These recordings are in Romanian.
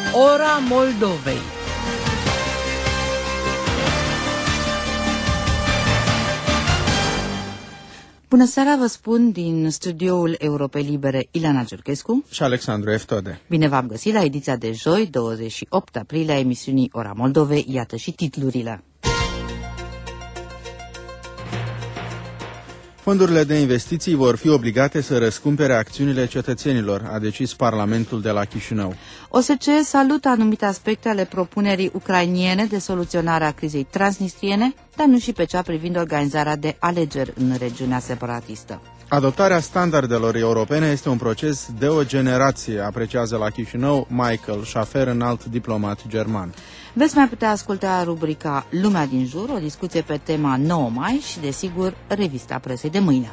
Ora Moldovei. Bună seara, vă spun din studioul Europei Libere Ileana Giurchescu și Alexandru Eftode. Bine v-am găsit la ediția de joi, 28 aprilie, a emisiunii Ora Moldovei. Iată și titlurile. Fondurile de investiții vor fi obligate să răscumpere acțiunile cetățenilor, a decis Parlamentul de la Chișinău. OSCE salută anumite aspecte ale propunerii ucrainiene de soluționare a crizei transnistriene, dar nu și pe cea privind organizarea de alegeri în regiunea separatistă. Adoptarea standardelor europene este un proces de o generație, apreciază la Chișinău Michael Schaffer, înalt diplomat german. Veți mai putea asculta rubrica Lumea din jur, o discuție pe tema 9 mai și, desigur, revista presei de mâine.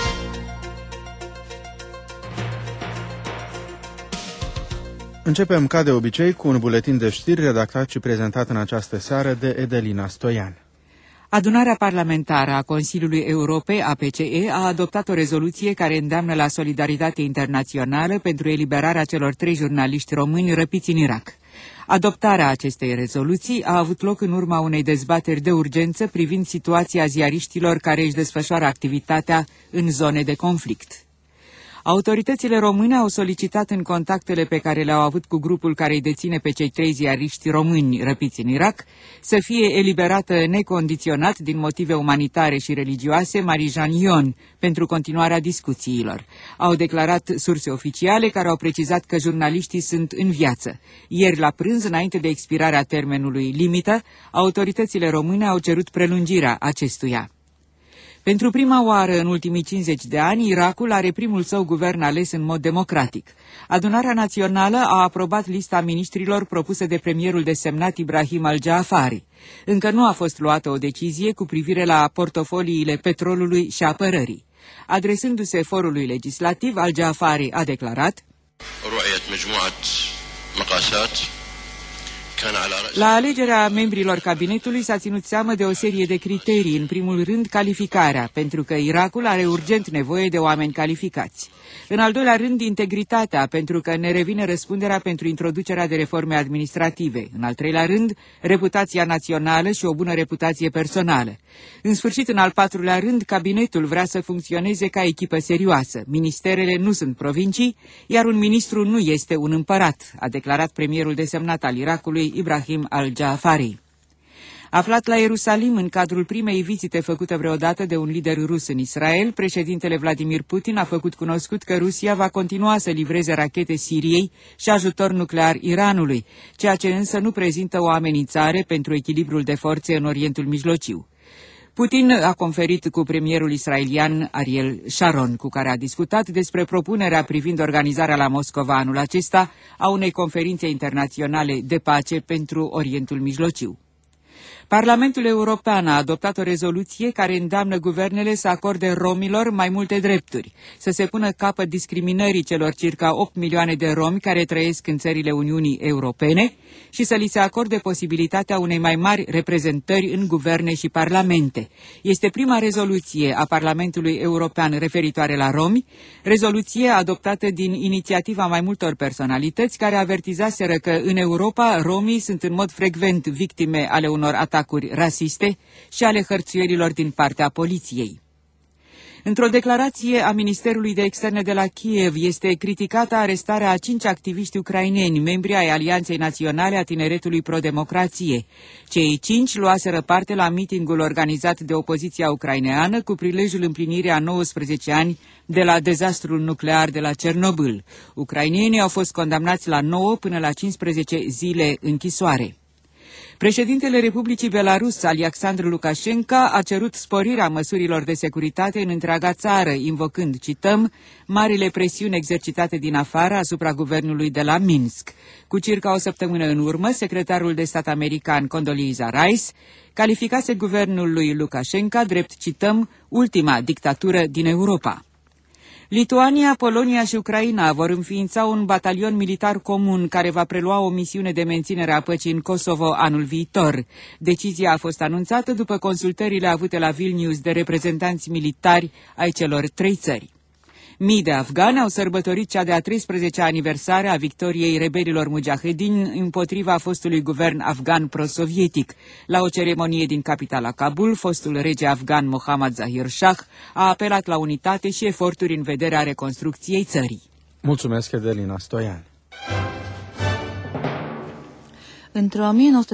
Începem, ca de obicei, cu un buletin de știri redactat și prezentat în această seară de Edelina Stoian. Adunarea parlamentară a Consiliului Europei, APCE, a adoptat o rezoluție care îndeamnă la solidaritate internațională pentru eliberarea celor 3 jurnaliști români răpiți în Irak. Adoptarea acestei rezoluții a avut loc în urma unei dezbateri de urgență privind situația ziariștilor care își desfășoară activitatea în zone de conflict. Autoritățile române au solicitat în contactele pe care le-au avut cu grupul care îi deține pe cei 3 ziariști români răpiți în Irak să fie eliberată necondiționat din motive umanitare și religioase Marijan Ion pentru continuarea discuțiilor. Au declarat surse oficiale care au precizat că jurnaliștii sunt în viață. Ieri la prânz, înainte de expirarea termenului limită, autoritățile române au cerut prelungirea acestuia. Pentru prima oară în ultimii 50 de ani, Irakul are primul său guvern ales în mod democratic. Adunarea Națională a aprobat lista miniștrilor propusă de premierul desemnat Ibrahim al-Jaafari. Încă nu a fost luată o decizie cu privire la portofoliile petrolului și apărării. Adresându-se forului legislativ, al-Jaafari a declarat: La alegerea membrilor cabinetului s-a ținut seamă de o serie de criterii, în primul rând calificarea, pentru că Irakul are urgent nevoie de oameni calificați. În al doilea rând, integritatea, pentru că ne revine răspunderea pentru introducerea de reforme administrative. În al treilea rând, reputația națională și o bună reputație personală. În sfârșit, în al patrulea rând, cabinetul vrea să funcționeze ca echipă serioasă. Ministerele nu sunt provincii, iar un ministru nu este un împărat, a declarat premierul desemnat al Irakului Ibrahim al-Jaafari. Aflat la Ierusalim în cadrul primei vizite făcute vreodată de un lider rus în Israel, președintele Vladimir Putin a făcut cunoscut că Rusia va continua să livreze rachete Siriei și ajutor nuclear Iranului, ceea ce însă nu prezintă o amenințare pentru echilibrul de forțe în Orientul Mijlociu. Putin a conferit cu premierul israelian Ariel Sharon, cu care a discutat despre propunerea privind organizarea la Moscova anul acesta a unei conferințe internaționale de pace pentru Orientul Mijlociu. Parlamentul European a adoptat o rezoluție care îndeamnă guvernele să acorde romilor mai multe drepturi, să se pună capăt discriminării celor circa 8 milioane de romi care trăiesc în țările Uniunii Europene și să li se acorde posibilitatea unei mai mari reprezentări în guverne și parlamente. Este prima rezoluție a Parlamentului European referitoare la romi, rezoluție adoptată din inițiativa mai multor personalități care avertizaseră că în Europa romii sunt în mod frecvent victime ale unor atacuri rasiste și ale hărțuierilor din partea poliției. Într-o declarație a Ministerului de Externe de la Kiev este criticată arestarea a 5 activiști ucraineni, membri ai Alianței Naționale a Tineretului Pro-Democrație. Cei 5 luaseră parte la mitingul organizat de opoziția ucraineană cu prilejul împlinirii a 19 ani de la dezastrul nuclear de la Cernobâl. Ucrainenii au fost condamnați la 9 până la 15 zile închisoare. Președintele Republicii Belarus, Alexandru Lukashenko, a cerut sporirea măsurilor de securitate în întreaga țară, invocând, cităm, marile presiuni exercitate din afară asupra guvernului de la Minsk. Cu circa o săptămână în urmă, secretarul de stat american Condoleezza Rice calificase guvernul lui Lukashenko drept, cităm, ultima dictatură din Europa. Lituania, Polonia și Ucraina vor înființa un batalion militar comun care va prelua o misiune de menținere a păcii în Kosovo anul viitor. Decizia a fost anunțată după consultările avute la Vilnius de reprezentanți militari ai celor 3 țări. Mii de afgani au sărbătorit cea de-a 13-a aniversare a victoriei rebelilor mujahedin împotriva fostului guvern afgan pro-sovietic. La o ceremonie din capitala Kabul, fostul rege afgan Mohammad Zahir Shah a apelat la unitate și eforturi în vederea reconstrucției țării. Mulțumesc, Edelina Stoian. Între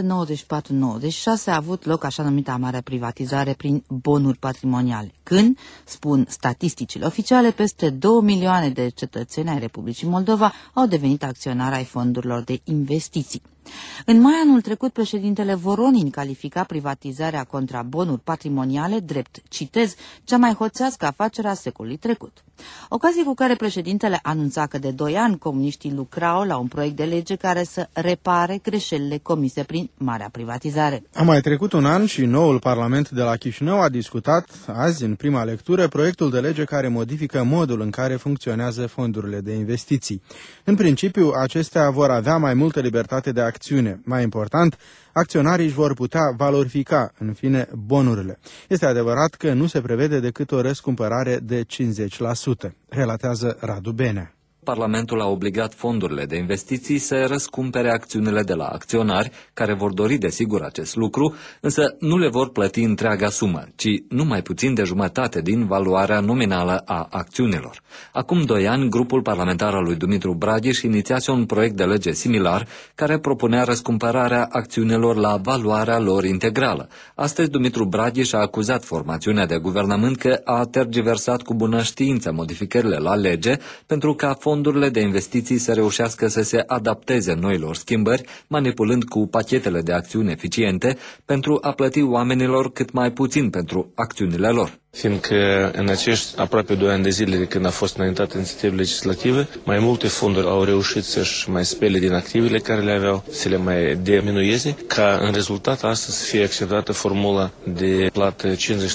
1994-96 a avut loc așa numita mare privatizare prin bonuri patrimoniale, când, spun statisticile oficiale, peste 2 milioane de cetățeni ai Republicii Moldova au devenit acționari ai fondurilor de investiții. În mai anul trecut, președintele Voronin califica privatizarea contra bonuri patrimoniale drept, citez, cea mai hoțească afacere a secolului trecut. Ocazie cu care președintele anunța că de 2 ani comuniștii lucrau la un proiect de lege care să repare greșelile comise prin marea privatizare. A mai trecut un an și noul Parlament de la Chișinău a discutat azi, în prima lectură, proiectul de lege care modifică modul în care funcționează fondurile de investiții. În principiu, acestea vor avea mai multă libertate de acțiune. Mai important, acționarii își vor putea valorifica, în fine, bonurile. Este adevărat că nu se prevede decât o răscumpărare de 50%, relatează Radu Benea. Parlamentul a obligat fondurile de investiții să răscumpere acțiunile de la acționari, care vor dori desigur acest lucru, însă nu le vor plăti întreaga sumă, ci nu mai puțin de jumătate din valoarea nominală a acțiunilor. Acum 2 ani, grupul parlamentar al lui Dumitru Bradiș inițiase un proiect de lege similar, care propunea răscumpărarea acțiunilor la valoarea lor integrală. Astăzi, Dumitru Bradiș a acuzat formațiunea de guvernământ că a tergiversat cu bună știință modificările la lege pentru ca fondurile de investiții să reușească să se adapteze noilor schimbări, manipulând cu pachetele de acțiuni eficiente pentru a plăti oamenilor cât mai puțin pentru acțiunile lor. Fiindcă în acești aproape 2 ani de zile de când a fost înaintată inițiativă legislativă, mai multe fonduri au reușit să-și mai spele din activele care le aveau, să le mai diminueze, ca în rezultat astăzi să fie acceptată formula de plată 50%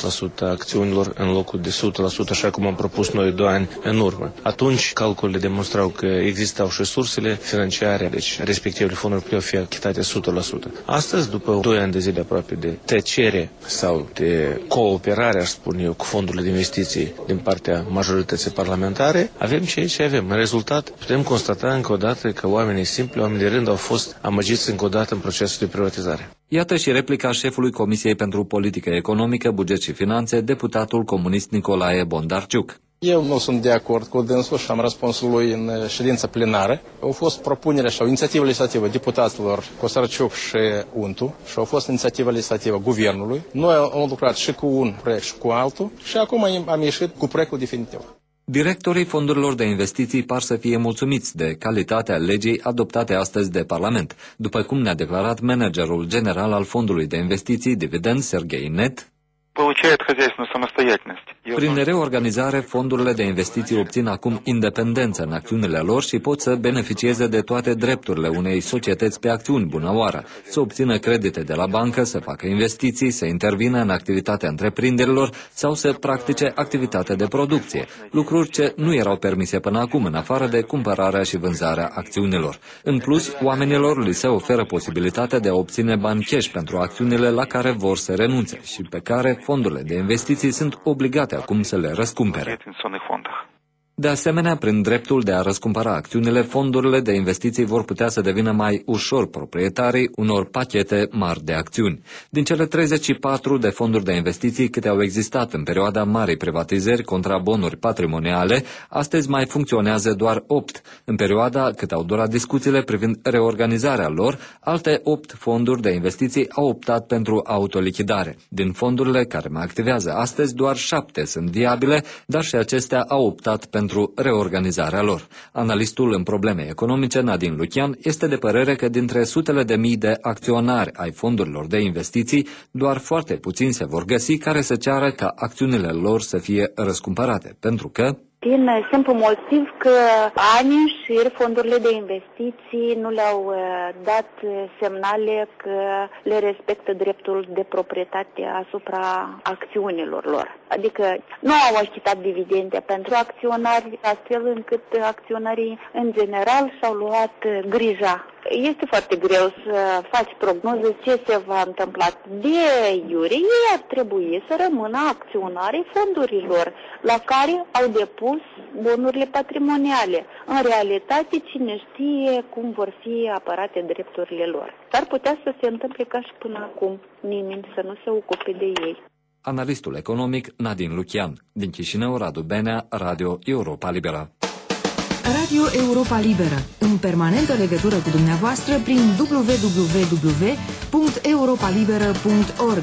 a acțiunilor în locul de 100%, așa cum am propus noi 2 ani în urmă. Atunci calculele demonstrau că existau și sursele financiare, deci respectivele fonduri puteau fi achitate 100%. Astăzi, după 2 ani de zile aproape de tăcere sau de cooperare, aș spune eu, cu fondurile de investiții din partea majorității parlamentare, avem ceea ce avem. În rezultat, putem constata încă o dată că oamenii simpli, oamenii de rând, au fost amăgiți încă o dată în procesul de privatizare. Iată și replica șefului Comisiei pentru Politică Economică, Buget și Finanțe, deputatul comunist Nicolae Bondarciuc. Eu nu sunt de acord cu dânsul și am răspunsul lui în ședința plenară. Au fost propunerea sau inițiativa legislativă deputaților Cosarciuc și Untu și au fost inițiativa legislativă guvernului. Noi am lucrat și cu un proiect și cu altul și acum am ieșit cu proiectul definitiv. Directorii fondurilor de investiții par să fie mulțumiți de calitatea legii adoptate astăzi de Parlament, după cum ne-a declarat managerul general al Fondului de Investiții Dividend, Serghei Net. Prin reorganizare, fondurile de investiții obțin acum independență în acțiunile lor și pot să beneficieze de toate drepturile unei societăți pe acțiuni bunăoară, să obțină credite de la bancă, să facă investiții, să intervină în activitatea întreprinderilor sau să practice activitate de producție, lucruri ce nu erau permise până acum, în afară de cumpărarea și vânzarea acțiunilor. În plus, oamenilor li se oferă posibilitatea de a obține bani cash pentru acțiunile la care vor să renunțe și pe care fondurile de investiții sunt obligate acum să le răscumpere. De asemenea, prin dreptul de a răscumpăra acțiunile, fondurile de investiții vor putea să devină mai ușor proprietarii unor pachete mari de acțiuni. Din cele 34 de fonduri de investiții câte au existat în perioada marii privatizări contra bonuri patrimoniale, astăzi mai funcționează doar 8. În perioada cât au durat discuțiile privind reorganizarea lor, alte 8 fonduri de investiții au optat pentru autolichidare. Din fondurile care mai activează astăzi, doar 7 sunt viabile, dar și acestea au optat pentru reorganizarea lor. Analistul în probleme economice, Nadine Lucian, este de părere că dintre sutele de mii de acționari ai fondurilor de investiții, doar foarte puțini se vor găsi care să ceară ca acțiunile lor să fie răscumpărate, pentru că din simplu motiv că ani în șir fondurile de investiții nu le-au dat semnale că le respectă dreptul de proprietate asupra acțiunilor lor. Adică nu au achitat dividende pentru acționari, astfel încât acționarii în general și-au luat grija. Este foarte greu să faci prognoze ce se va întâmpla. De iure, ei ar trebui să rămână acționarii fondurilor la care au depus spus bonurile patrimoniale. În realitate, cine știe cum vor fi apărate drepturile lor. S-ar putea să se întâmple ca și până acum, nimeni să nu se ocupe de ei. Analistul economic Nadine Lucian. Din Chișinău, Radu Benea, Radio Europa Liberă. Radio Europa Liberă, în permanentă legătură cu dumneavoastră prin www.europalibera.org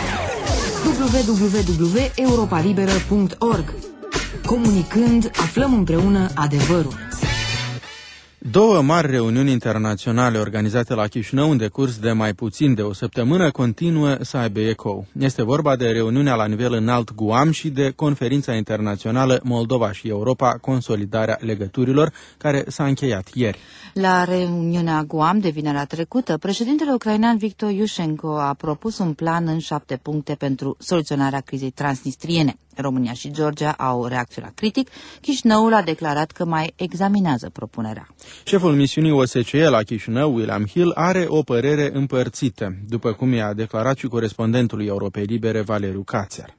www.europalibera.org. Comunicând, aflăm împreună adevărul. Două mari reuniuni internaționale organizate la Chișinău în decurs de mai puțin de o săptămână continuă să aibă ecou. Este vorba de reuniunea la nivel înalt Guam și de conferința internațională Moldova și Europa, consolidarea legăturilor, care s-a încheiat ieri. La reuniunea Guam de vinerea trecută, președintele ucrainean Victor Yushchenko a propus un plan în 7 puncte pentru soluționarea crizei transnistriene. România și Georgia au reacționat critic. Chișinăul a declarat că mai examinează propunerea. Șeful misiunii OSCE la Chișinău, William Hill, are o părere împărțită, după cum i-a declarat și corespondentului Europei Libere, Valeriu Cațar.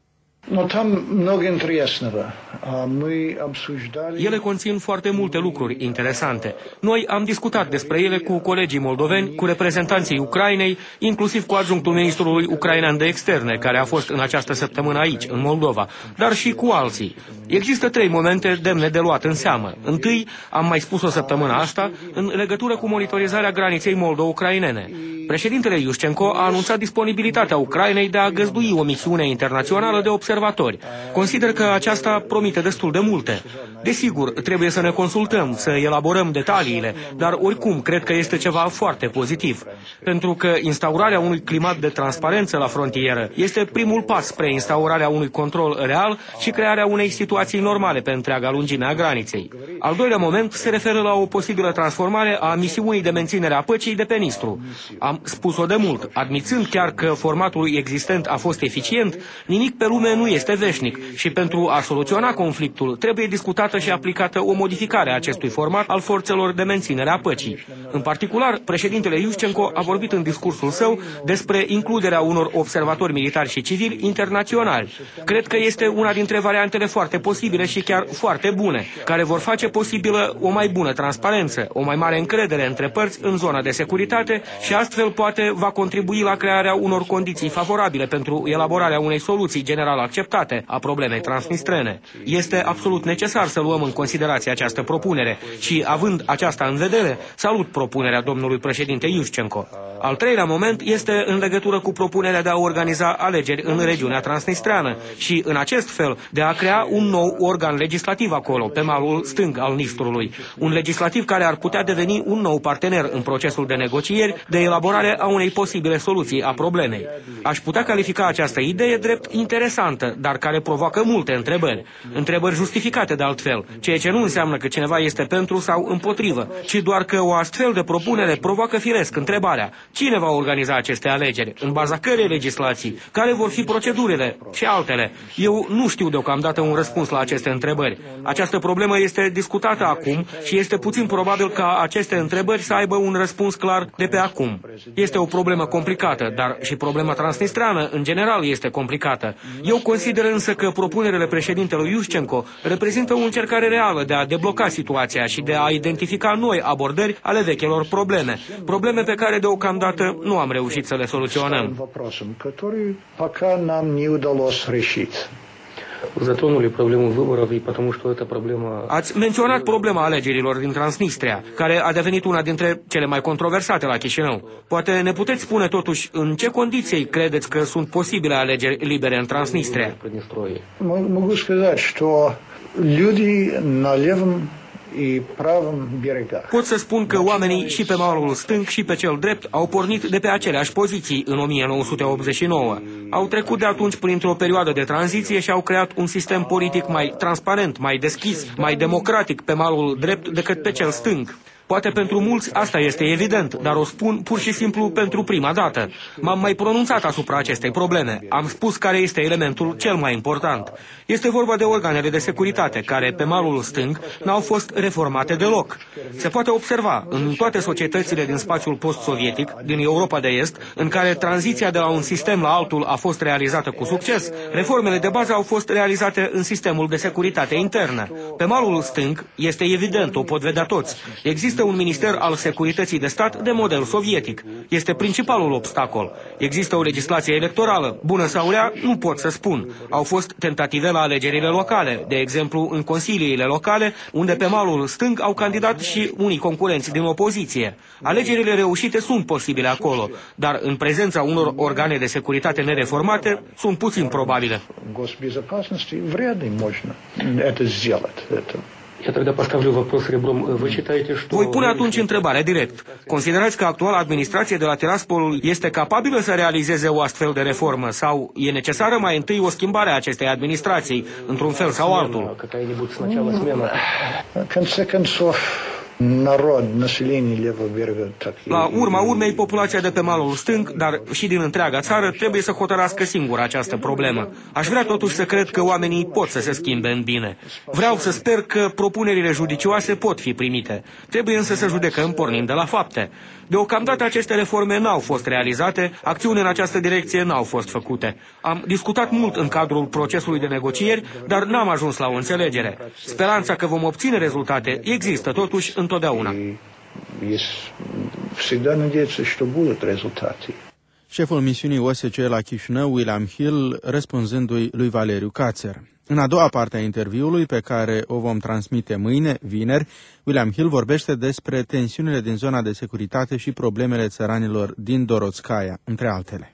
Ele conțin foarte multe lucruri interesante. Noi am discutat despre ele cu colegii moldoveni, cu reprezentanții Ucrainei, inclusiv cu adjunctul ministrului ucrainean de externe, care a fost în această săptămână aici, în Moldova, dar și cu alții. Există 3 momente demne de luat în seamă. Întâi, am mai spus o săptămână asta, în legătură cu monitorizarea graniței moldo-ucrainene. Președintele Yushchenko a anunțat disponibilitatea Ucrainei de a găzdui o misiune internațională de observatori. Consider că aceasta promite destul de multe. Desigur, trebuie să ne consultăm, să elaborăm detaliile, dar oricum cred că este ceva foarte pozitiv. Pentru că instaurarea unui climat de transparență la frontieră este primul pas spre instaurarea unui control real și crearea unei situații normale pe întreaga lungime a graniței. Al doilea moment se referă la o posibilă transformare a misiunii de menținere a păcii de pe Nistru. Am spus-o de mult, admițând chiar că formatul existent a fost eficient, nimic pe lume nu este veșnic și pentru a soluționa conflictul trebuie discutată și aplicată o modificare a acestui format al forțelor de menținere a păcii. În particular, președintele Yushchenko a vorbit în discursul său despre includerea unor observatori militari și civili internaționali. Cred că este una dintre variantele foarte posibile și chiar foarte bune, care vor face posibilă o mai bună transparență, o mai mare încredere între părți în zona de securitate și astfel poate va contribui la crearea unor condiții favorabile pentru elaborarea unei soluții general acceptate a problemei transnistrene. Este absolut necesar să luăm în considerație această propunere și, având aceasta în vedere, salut propunerea domnului președinte Yushchenko. Al treilea moment este în legătură cu propunerea de a organiza alegeri în regiunea transnistreană și, în acest fel, de a crea un nou organ legislativ acolo, pe malul stâng al Nistrului. Un legislativ care ar putea deveni un nou partener în procesul de negocieri, de elaborare a unei posibile soluții a problemei. Aș putea califica această idee drept interesantă, dar care provoacă multe întrebări. Întrebări justificate de altfel, ceea ce nu înseamnă că cineva este pentru sau împotrivă, ci doar că o astfel de propunere provoacă firesc întrebarea: cine va organiza aceste alegeri, în baza cărei legislații, care vor fi procedurile și altele. Eu nu știu deocamdată un răspuns la aceste întrebări. Această problemă este discutată acum și este puțin probabil ca aceste întrebări să aibă un răspuns clar de pe acum. Este o problemă complicată, dar și problema transnistreană în general este complicată. Eu consider însă că propunerile președintelui Yushchenko reprezintă o încercare reală de a debloca situația și de a identifica noi abordări ale vechelor probleme. Probleme pe care deocamdată nu am reușit să le soluționăm. Ați menționat problema alegerilor din Transnistria, care a devenit una dintre cele mai controversate la Chișinău. Poate ne puteți spune totuși în ce condiții credeți că sunt posibile alegeri libere în Transnistria? Могу сказать, что люди на левом и правом берегах. Pot să spun că oamenii și pe malul stâng și pe cel drept au pornit de pe aceleași poziții în 1989. Au trecut de atunci printr-o perioadă de tranziție și au creat un sistem politic mai transparent, mai deschis, mai democratic pe malul drept decât pe cel stâng. Poate pentru mulți asta este evident, dar o spun pur și simplu pentru prima dată. M-am mai pronunțat asupra acestei probleme. Am spus care este elementul cel mai important. Este vorba de organele de securitate, care pe malul stâng n-au fost reformate deloc. Se poate observa în toate societățile din spațiul post-sovietic, din Europa de Est, în care tranziția de la un sistem la altul a fost realizată cu succes, reformele de bază au fost realizate în sistemul de securitate internă. Pe malul stâng, este evident, o pot vedea toți. Există un minister al securității de stat de model sovietic. Este principalul obstacol. Există o legislație electorală, bună sau rea, nu pot să spun. Au fost tentative la alegerile locale, de exemplu în consiliile locale, unde pe malul stâng au candidat și unii concurenți din opoziție. Alegerile reușite sunt posibile acolo, dar în prezența unor organe de securitate nereformate sunt puțin probabile. Voi pune atunci întrebarea direct. Considerați că actuala administrație de la Tiraspol este capabilă să realizeze o astfel de reformă sau e necesară mai întâi o schimbare a acestei administrații, într-un fel sau altul? La urma urmei, populația de pe malul stâng, dar și din întreaga țară, trebuie să hotărască singură această problemă. Aș vrea totuși să cred că oamenii pot să se schimbe în bine. Vreau să sper că propunerile judicioase pot fi primite. Trebuie însă să judecăm pornind de la fapte. Deocamdată aceste reforme n-au fost realizate, acțiuni în această direcție n-au fost făcute. Am discutat mult în cadrul procesului de negocieri, dar n-am ajuns la o înțelegere. Speranța că vom obține rezultate există totuși întotdeauna. Șeful misiunii OSCE la Chișinău, William Hill, răspunzându-i lui Valeriu Cațer. În a doua parte a interviului, pe care o vom transmite mâine, vineri, William Hill vorbește despre tensiunile din zona de securitate și problemele țăranilor din Dorotskaya, între altele.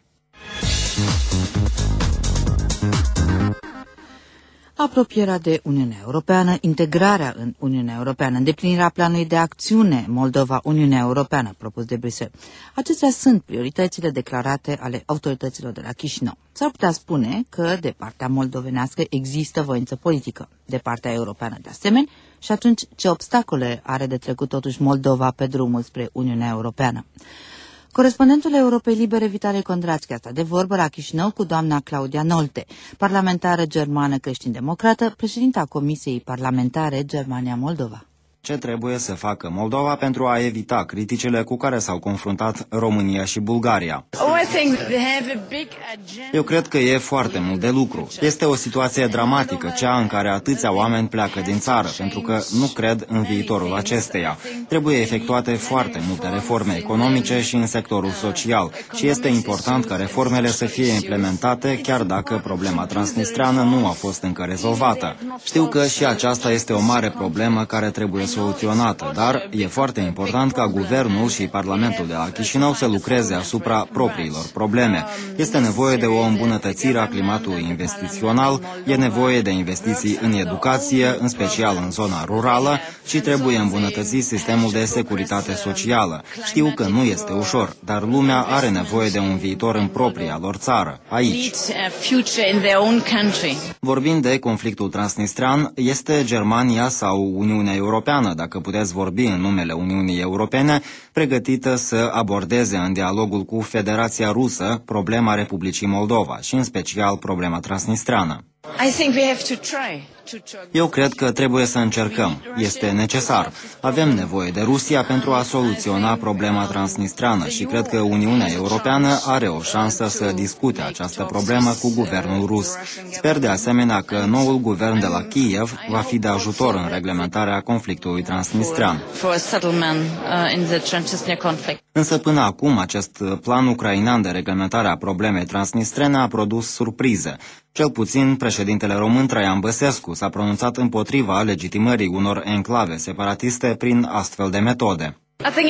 Apropierea de Uniunea Europeană, integrarea în Uniunea Europeană, îndeplinirea planului de acțiune Moldova-Uniunea Europeană propus de Bruxelles. Acestea sunt prioritățile declarate ale autorităților de la Chișinău. S-ar putea spune că de partea moldovenească există voință politică, de partea europeană de asemenea, și atunci ce obstacole are de trecut totuși Moldova pe drumul spre Uniunea Europeană? Corespondentul Europei Libere, Vitalie Condrațchi, a stat de vorbă la Chișinău cu doamna Claudia Nolte, parlamentară germană creștin-democrată, președinta Comisiei Parlamentare Germania-Moldova. Ce trebuie să facă Moldova pentru a evita criticile cu care s-au confruntat România și Bulgaria? Eu cred că e foarte mult de lucru. Este o situație dramatică, cea în care atâția oameni pleacă din țară, pentru că nu cred în viitorul acesteia. Trebuie efectuate foarte multe reforme economice și în sectorul social și este important ca reformele să fie implementate, chiar dacă problema transnistreană nu a fost încă rezolvată. Știu că și aceasta este o mare problemă care trebuie soluționată, dar e foarte important ca guvernul și Parlamentul de la Chișinău să lucreze asupra propriilor probleme. Este nevoie de o îmbunătățire a climatului investițional, e nevoie de investiții în educație, în special în zona rurală, și trebuie îmbunătățit sistemul de securitate socială. Știu că nu este ușor, dar lumea are nevoie de un viitor în propria lor țară, aici. Vorbind de conflictul transnistrean, este Germania sau Uniunea Europeană, dacă puteți vorbi în numele Uniunii Europene, pregătită să abordeze în dialogul cu Federația Rusă problema Republicii Moldova și în special problema transnistreană? Eu cred că trebuie să încercăm. Este necesar. Avem nevoie de Rusia pentru a soluționa problema transnistreană și cred că Uniunea Europeană are o șansă să discute această problemă cu guvernul rus. Sper de asemenea că noul guvern de la Kiev va fi de ajutor în reglementarea conflictului transnistrean. Însă până acum acest plan ucrainean de reglementare a problemei transnistrene a produs surprize. Cel puțin președintele român Traian Băsescu s-a pronunțat împotriva legitimării unor enclave separatiste prin astfel de metode.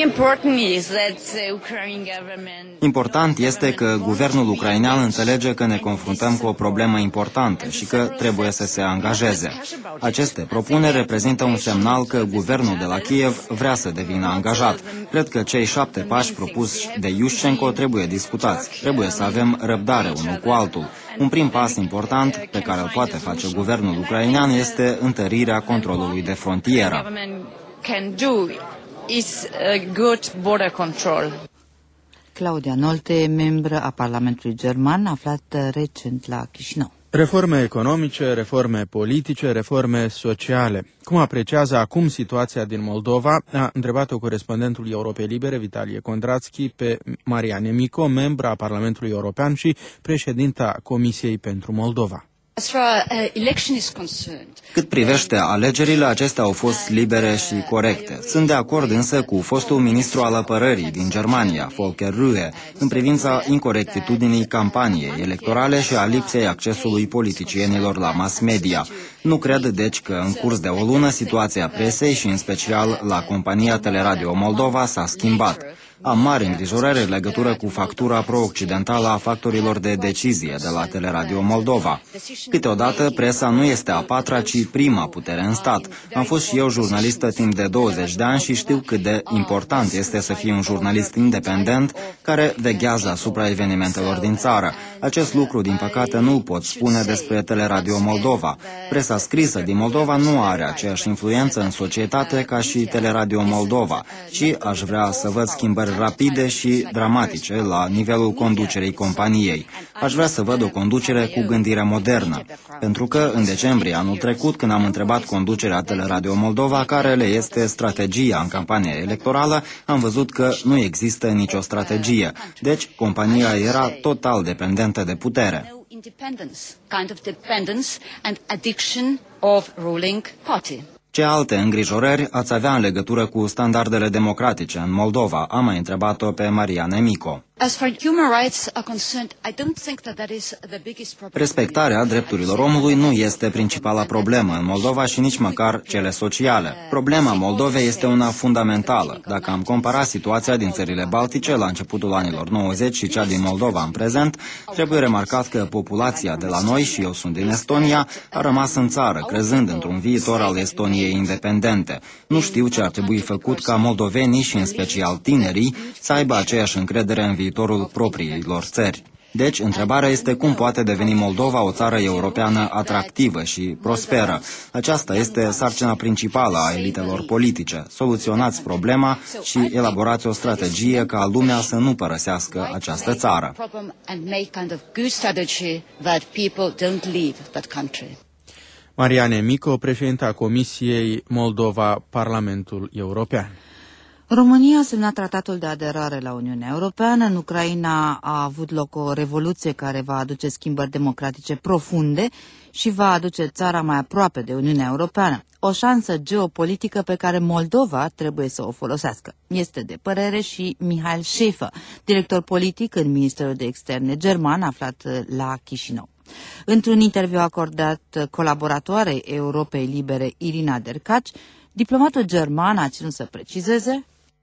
Important este că guvernul ucrainean înțelege că ne confruntăm cu o problemă importantă și că trebuie să se angajeze. Aceste propuneri reprezintă un semnal că guvernul de la Kiev vrea să devină angajat. Cred că cei 7 pași propuși de Iușcenko trebuie discutați. Trebuie să avem răbdare unul cu altul. Un prim pas important pe care îl poate face guvernul ucrainean este întărirea controlului de frontieră. is good border control. Claudia Nolte, membră a Parlamentului German, aflată recent la Chișinău. Reforme economice, reforme politice, reforme sociale. Cum apreciază acum situația din Moldova? A întrebat-o corespondentul Europei Libere, Vitalie Kondratsky, pe Mariane Mico, membra a Parlamentului European și președinta Comisiei pentru Moldova. Cât privește alegerile, acestea au fost libere și corecte. Sunt de acord însă cu fostul ministru al apărării din Germania, Volker Rühe, în privința incorectitudinii campaniei electorale și a lipsei accesului politicienilor la mass media. Nu cred, deci, că în curs de o lună situația presei și în special la compania Teleradio Moldova s-a schimbat. Am mari îngrijorări în legătură cu factura pro-occidentală a factorilor de decizie de la Teleradio Moldova. Câteodată, presa nu este a patra, ci prima putere în stat. Am fost și eu jurnalistă timp de 20 de ani și știu cât de important este să fii un jurnalist independent care veghează asupra evenimentelor din țară. Acest lucru, din păcate, nu pot spune despre Teleradio Moldova. Presa scrisă din Moldova nu are aceeași influență în societate ca și Teleradio Moldova, și aș vrea să văd schimbări rapide și dramatice la nivelul conducerii companiei. Aș vrea să văd o conducere cu gândire modernă, pentru că în decembrie anul trecut, când am întrebat conducerea Teleradio Moldova care le este strategia în campania electorală, am văzut că nu există nicio strategie. Deci, compania era total dependentă de putere. Ce alte îngrijorări ați avea în legătură cu standardele democratice în Moldova? Am mai întrebat-o pe Mariane Mico. Respectarea drepturilor omului nu este principala problemă în Moldova și nici măcar cele sociale. Problema Moldovei este una fundamentală. Dacă am comparat situația din țările Baltice la începutul anilor 90 și cea din Moldova în prezent, trebuie remarcat că populația de la noi, și eu sunt din Estonia, a rămas în țară, crezând într-un viitor al Estoniei independente. Nu știu ce ar trebui făcut ca moldovenii și în special tinerii să aibă aceeași încredere în viitorul propriilor țări. Deci, întrebarea este cum poate deveni Moldova o țară europeană atractivă și prosperă. Aceasta este sarcina principală a elitelor politice. Soluționați problema și elaborați o strategie ca lumea să nu părăsească această țară. Mariane Mico, președinta Comisiei Moldova, Parlamentul European. România a semnat tratatul de aderare la Uniunea Europeană. În Ucraina a avut loc o revoluție care va aduce schimbări democratice profunde și va aduce țara mai aproape de Uniunea Europeană. O șansă geopolitică pe care Moldova trebuie să o folosească. Este de părere și Mihail Schäfer, director politic în Ministerul de Externe german, aflat la Chișinău. Într-un interviu acordat colaboratoarei Europei Libere Irina Derkac, diplomatul german a ținut să precizeze: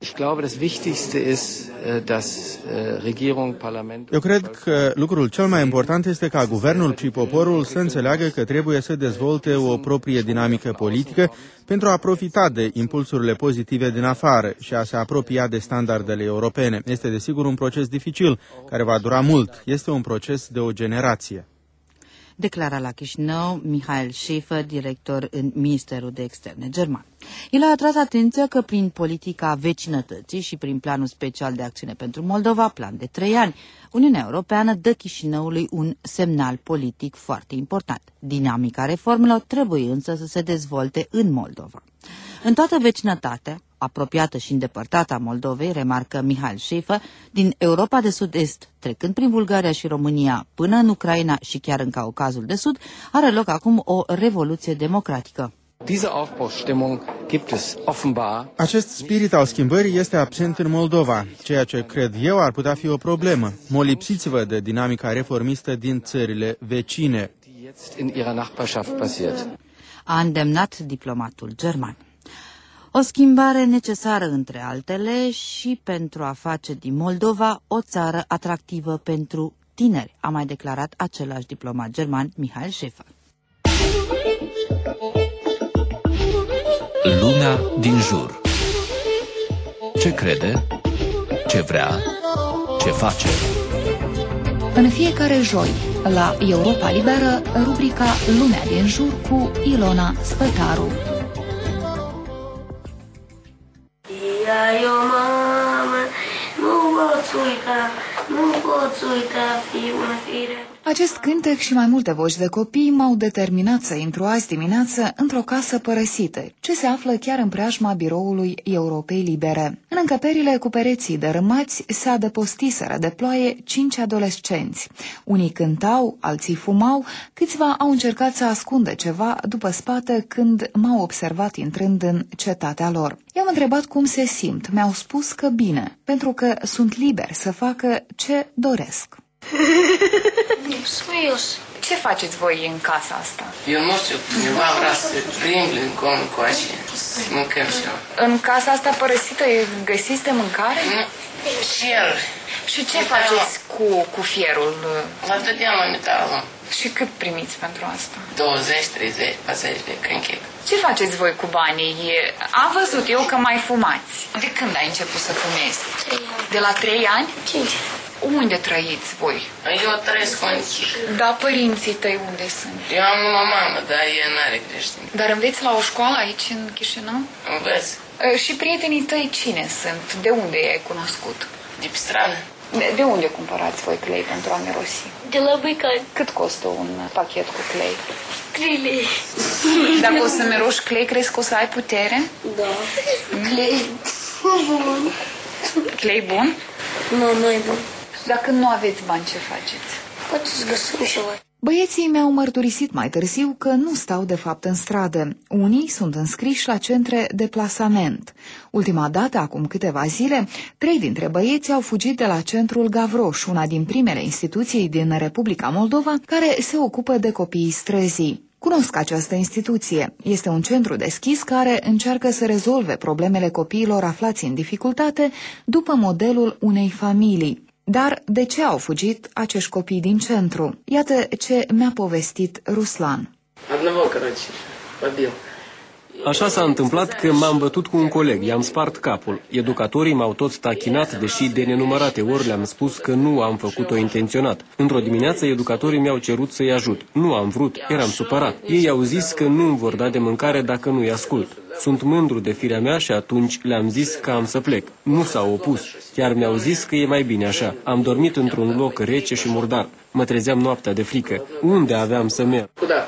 Eu cred că lucrul cel mai important este ca guvernul și poporul să înțeleagă că trebuie să dezvolte o proprie dinamică politică pentru a profita de impulsurile pozitive din afară și a se apropia de standardele europene. Este desigur un proces dificil, care va dura mult. Este un proces de o generație. Declara la Chișinău Mihail Schäfer, director în Ministerul de Externe german. El a atras atenția că prin politica vecinătății și prin planul special de acțiune pentru Moldova, plan de 3 ani, Uniunea Europeană dă Chișinăului un semnal politic foarte important. Dinamica reformelor trebuie însă să se dezvolte în Moldova. În toată vecinătatea, apropiată și îndepărtată a Moldovei, remarcă Mihail Schäfer, din Europa de Sud-Est, trecând prin Bulgaria și România până în Ucraina și chiar în Caucazul de Sud, are loc acum o revoluție democratică. Acest spirit al schimbării este absent în Moldova, ceea ce cred eu ar putea fi o problemă. Molipsiți-vă de dinamica reformistă din țările vecine, a îndemnat diplomatul german. O schimbare necesară, între altele, și pentru a face din Moldova o țară atractivă pentru tineri, a mai declarat același diplomat german, Mihail Schäfer. Lumea din jur. Ce crede? Ce vrea? Ce face? În fiecare joi, la Europa Liberă, rubrica Lumea din jur cu Ilona Spătaru. ai o mamă, nu poți uita, nu poți uita, fiul fire. Acest cântec și mai multe voci de copii m-au determinat să intru azi dimineață într-o casă părăsită, ce se află chiar în preajma biroului Europei Libere. În încăperile cu pereții dărâmați se adăpostiseră de ploaie 5 adolescenți. Unii cântau, alții fumau, câțiva au încercat să ascundă ceva după spate când m-au observat intrând în cetatea lor. I-am întrebat cum se simt, mi-au spus că bine, pentru că sunt liberi să facă ce doresc. Ce faceți voi în casa asta? Eu nu știu, cineva vrea să plimbi în coace, să mâncăm și eu. În casa asta părăsită găsiți de mâncare? Fier. Și ce faceți cu fierul? La dădeam la metalul. Și cât primiți pentru asta? 20, 30, 40 de cânchit. Ce faceți voi cu banii? Am văzut eu că mai fumați. De când ai început să fumezi? 3 ani. De la 3 ani? 5. Unde trăiți voi? Eu trăiesc cu închic. Da, părinții tăi unde sunt? Eu am numai mamă, dar ea n-are creștin. Dar înveți la o școală aici în Chișinău? Înveți. Și prietenii tăi cine sunt? De unde i-ai cunoscut? De pe stradă. De unde cumpărați voi clei pentru a mirosi? De la Băicani. Cât costă un pachet cu clei? 3 lei. Dacă o să miroși clei, crezi că o să ai putere? Da. Clei bun. Clei bun? Nu, nu e bun. Dacă nu aveți bani, ce faceți? Poate să găsim ceva. Băieții mi-au mărturisit mai târziu că nu stau de fapt în stradă. Unii sunt înscriși la centre de plasament. Ultima dată, acum câteva zile, 3 dintre băieți au fugit de la centrul Gavroș, una din primele instituții din Republica Moldova care se ocupă de copiii străzii. Cunosc această instituție. Este un centru deschis care încearcă să rezolve problemele copiilor aflați în dificultate după modelul unei familii. Dar de ce au fugit acești copii din centru? Iată ce mi-a povestit Ruslan. Așa s-a întâmplat că m-am bătut cu un coleg, i-am spart capul. Educatorii m-au tot tachinat, deși de nenumărate ori le-am spus că nu am făcut-o intenționat. Într-o dimineață, educatorii mi-au cerut să-i ajut. Nu am vrut, eram supărat. Ei au zis că nu îmi vor da de mâncare dacă nu-i ascult. Sunt mândru de firea mea și atunci le-am zis că am să plec. Nu s-au opus. Chiar mi-au zis că e mai bine așa. Am dormit într-un loc rece și murdar. Mă trezeam noaptea de frică. Unde aveam să merg?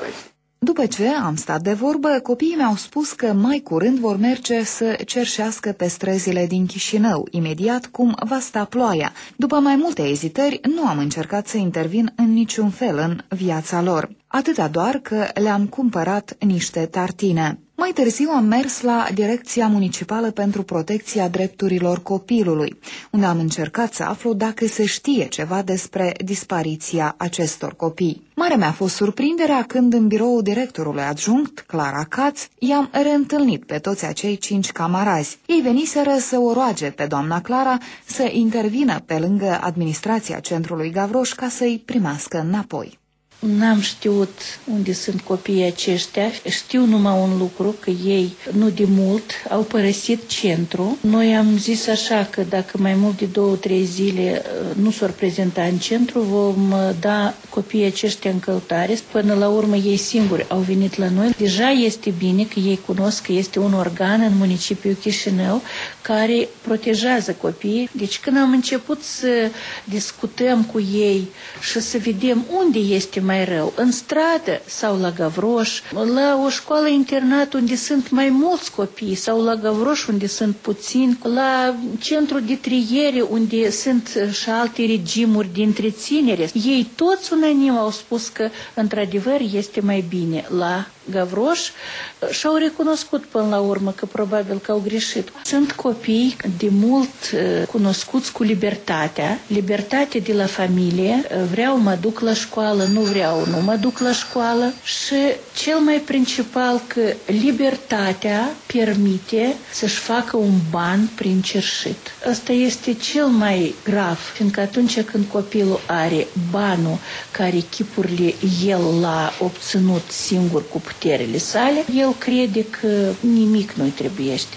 După ce am stat de vorbă, copiii mi-au spus că mai curând vor merge să cerșească pe străzile din Chișinău, imediat cum va sta ploaia. După mai multe ezitări, nu am încercat să intervin în niciun fel în viața lor. Atâta doar că le-am cumpărat niște tartine. Mai târziu am mers la Direcția Municipală pentru Protecția Drepturilor Copilului, unde am încercat să aflu dacă se știe ceva despre dispariția acestor copii. Mare mi-a fost surprinderea când în biroul directorului adjunct, Clara Caț, i-am reîntâlnit pe toți acei 5 camarazi. Ei veniseră să o roage pe doamna Clara să intervină pe lângă administrația centrului Gavroș ca să-i primească înapoi. N-am știut unde sunt copiii aceștia, știu numai un lucru, că ei nu de mult au părăsit centru. Noi am zis așa că dacă mai mult de 2-3 zile nu s-or prezenta în centru, vom da copiii aceștia în căutare. Până la urmă ei singuri au venit la noi. Deja este bine că ei cunosc că este un organ în municipiul Chișinău care protejează copiii. Deci când am început să discutăm cu ei și să vedem unde este mai rău, în stradă sau la Gavroș, la o școală internat unde sunt mai mulți copii sau la Gavroș unde sunt puțini, la centru de triere unde sunt și alte regimuri de întreținere. Ei toți unanim au spus că într-adevăr este mai bine la Gavroș și-au recunoscut până la urmă că probabil că au greșit. Sunt copii de mult cunoscuți cu libertatea de la familie, vreau mă duc la școală, nu vreau, nu mă duc la școală și cel mai principal că libertatea permite să-și facă un ban prin cerșit. Asta este cel mai grav, fiindcă atunci când copilul are banul care chipurile el l-a obținut singur cu puterile sale, el crede că nimic nu-i trebuiește.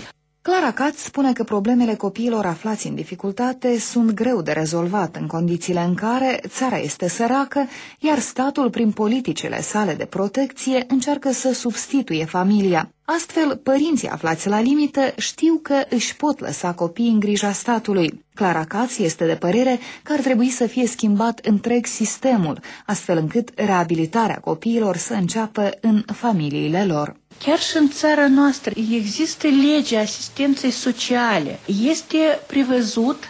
Clara Katz spune că problemele copiilor aflați în dificultate sunt greu de rezolvat în condițiile în care țara este săracă, iar statul, prin politicile sale de protecție, încearcă să substituie familia. Astfel, părinții aflați la limită știu că își pot lăsa copiii în grija statului. Clara Katz este de părere că ar trebui să fie schimbat întreg sistemul, astfel încât reabilitarea copiilor să înceapă în familiile lor. Chiar și în țara noastră există legea asistenței sociale. Este prevăzut